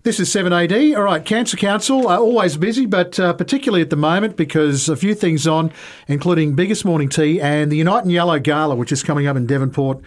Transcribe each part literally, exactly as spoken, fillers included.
This is seven A D. All right, Cancer Council are always busy, but uh, particularly at the moment because a few things on, including Biggest Morning Tea and the Unite in Yellow Gala, which is coming up in Devonport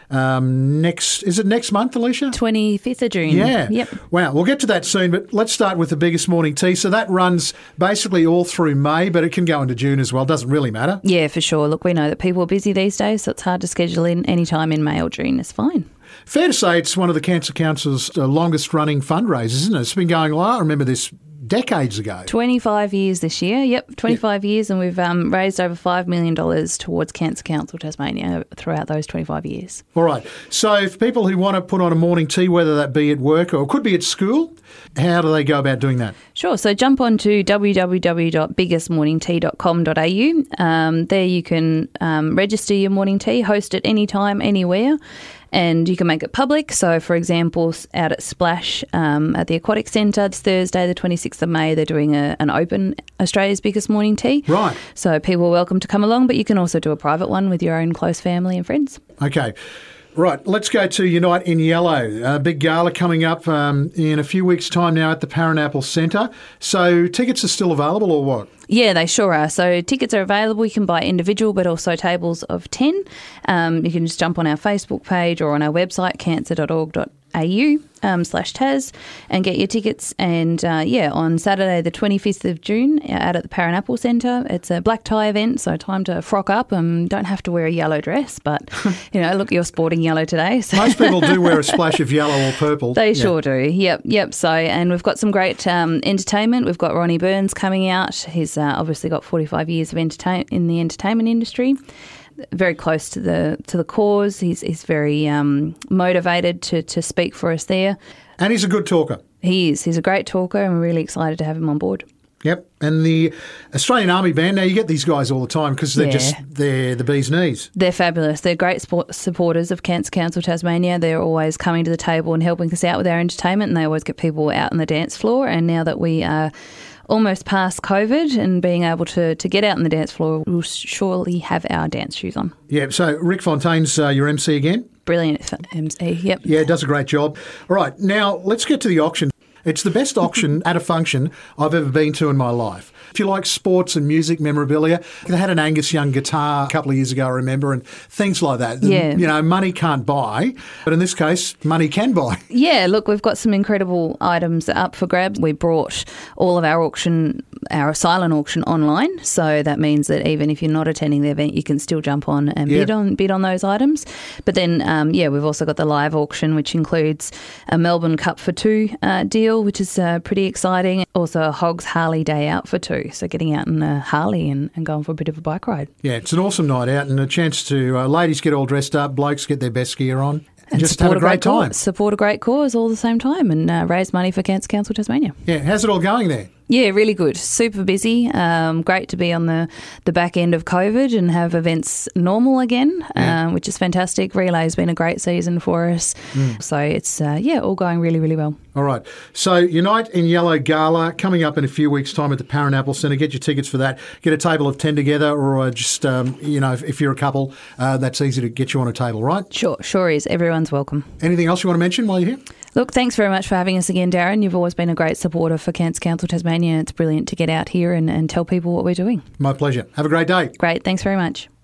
um, next, is it next month, Alicia? twenty-fifth of June. Yeah. Yep. Wow, we'll get to that soon, but let's start with the Biggest Morning Tea. So that runs basically all through May, but it can go into June as well. Doesn't really matter. Yeah, for sure. Look, we know that people are busy these days, so it's hard to schedule in any time in May or June. It's fine. Fair to say it's one of the Cancer Council's uh, longest running fundraisers, isn't it? It's been going, well, I remember this decades ago. twenty-five years this year. Yep, twenty-five yep. years, and we've um, raised over five million dollars towards Cancer Council Tasmania throughout those twenty-five years. All right. So for people who want to put on a morning tea, whether that be at work or it could be at school, how do they go about doing that? Sure. So jump on to w w w dot biggest morning tea dot com dot a u. Um, there you can um, register your morning tea, host it anytime, anywhere. And you can make it public. So, for example, out at Splash um, at the Aquatic Centre, this Thursday, the twenty-sixth of May, they're doing a, an open Australia's Biggest Morning Tea. Right. So people are welcome to come along, but you can also do a private one with your own close family and friends. Okay. Right, let's go to Unite in Yellow. A big gala coming up um, in a few weeks' time now at the Paranapple Centre. So tickets are still available or what? Yeah, they sure are. So tickets are available. You can buy individual but also tables of ten. Um, you can just jump on our Facebook page or on our website, cancer dot org dot a u um, slash Tas and get your tickets. And, uh, yeah, on Saturday the twenty-fifth of June out at the Paranapple Centre, it's a black tie event, so time to frock up and don't have to wear a yellow dress. But, you know, look, you're sporting yellow today. So. Most people do wear a splash of yellow or purple. They yeah. sure do. Yep, yep. So, and we've got some great um, entertainment. We've got Ronnie Burns coming out. He's uh, obviously got forty-five years of entertain in the entertainment industry. Very close to the to the cause. He's he's very um, motivated to to speak for us there. And he's a good talker. He is. He's a great talker, and we're really excited to have him on board. Yep. And the Australian Army Band, now you get these guys all the time because they're yeah. just, they're the bee's knees. They're fabulous. They're great sport supporters of Cancer Council Tasmania. They're always coming to the table and helping us out with our entertainment, and they always get people out on the dance floor. And now that we are almost past COVID and being able to, to get out on the dance floor, we'll surely have our dance shoes on. Yeah, so Rick Fontaine's uh, your M C again? Brilliant M C, yep. Yeah, does a great job. All right, now let's get to the auction. It's the best auction at a function I've ever been to in my life. If you like sports and music memorabilia, they had an Angus Young guitar a couple of years ago, I remember, and things like that. Yeah. You know, money can't buy, but in this case, money can buy. Yeah, look, we've got some incredible items up for grabs. We brought all of our auction, our silent auction online, so that means that even if you're not attending the event, you can still jump on and yeah. bid on bid on those items. But then, um, yeah, we've also got the live auction, which includes a Melbourne Cup for Two uh, deal, which is uh, pretty exciting. Also a Hogs Harley Day Out for Two, so getting out in a Harley and, and going for a bit of a bike ride. Yeah, it's an awesome night out and a chance to, uh, ladies get all dressed up, blokes get their best gear on. And just have a great, great time. Cause, support a great cause all the same time and uh, raise money for Cancer Council Tasmania. Yeah, how's it all going there? Yeah, really good. Super busy. Um, great to be on the, the back end of COVID and have events normal again, yeah. um, which is fantastic. Relay's been a great season for us. Mm. So it's, uh, yeah, all going really, really well. All right. So Unite in Yellow Gala coming up in a few weeks' time at the Paranapple Centre. Get your tickets for that. Get a table of ten together or uh, just, um, you know, if, if you're a couple, uh, that's easy to get you on a table, right? Sure, sure is. Everyone's welcome. Anything else you want to mention while you're here? Look, thanks very much for having us again, Darren. You've always been a great supporter for Cancer Council Tasmania. It's brilliant to get out here and, and tell people what we're doing. My pleasure. Have a great day. Great. Thanks very much.